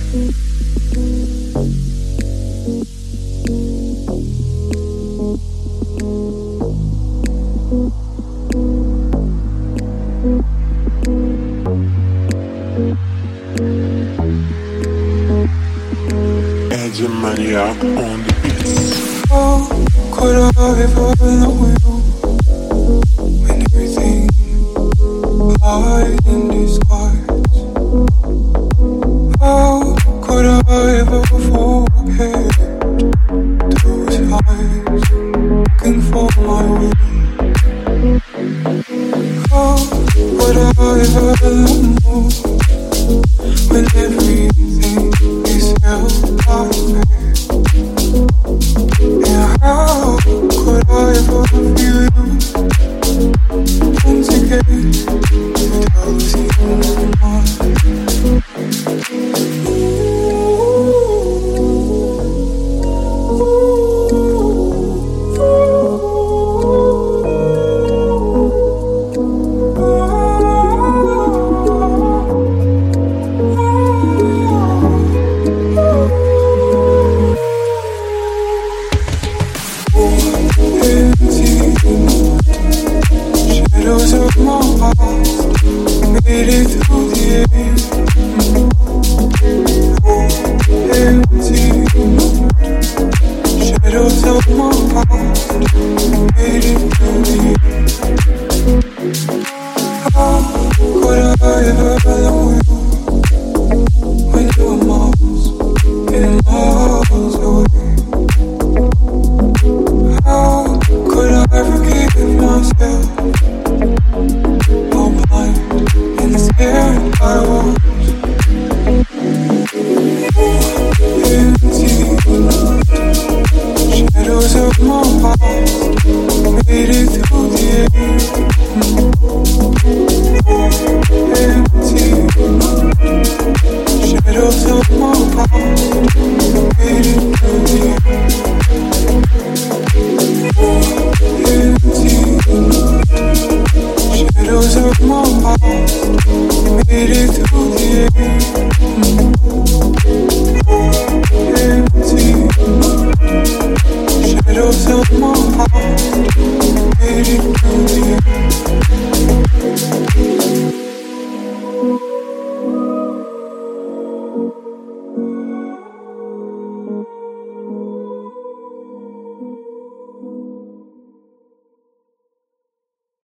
Maniac on the beats. How could I ever know you when everything lied in disguise? How could I ever forget those eyes looking for my way? How would I ever know when everything is held by me? How could I ever feel you once again without seeing my mind? Shadows of my past made it through the air. Empty shadows of my past made it through the air. How could I ever know you when you were miles and miles away? How could I forgive myself? How blind and scared I was. Empty shadows of my past made it through the air. Empty shadows of my past made it through the air. Shadows of my past made it through the air. Empty shadows of my past made it through the air.